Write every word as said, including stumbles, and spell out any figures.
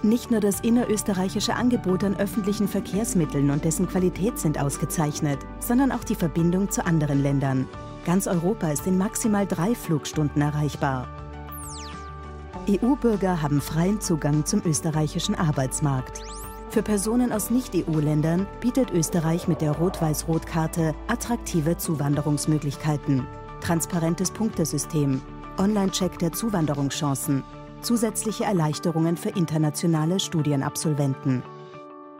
Nicht nur das innerösterreichische Angebot an öffentlichen Verkehrsmitteln und dessen Qualität sind ausgezeichnet, sondern auch die Verbindung zu anderen Ländern. Ganz Europa ist in maximal drei Flugstunden erreichbar. E U-Bürger haben freien Zugang zum österreichischen Arbeitsmarkt. Für Personen aus Nicht-E U-Ländern bietet Österreich mit der Rot-Weiß-Rot-Karte attraktive Zuwanderungsmöglichkeiten, transparentes Punktesystem, Online-Check der Zuwanderungschancen, zusätzliche Erleichterungen für internationale Studienabsolventen.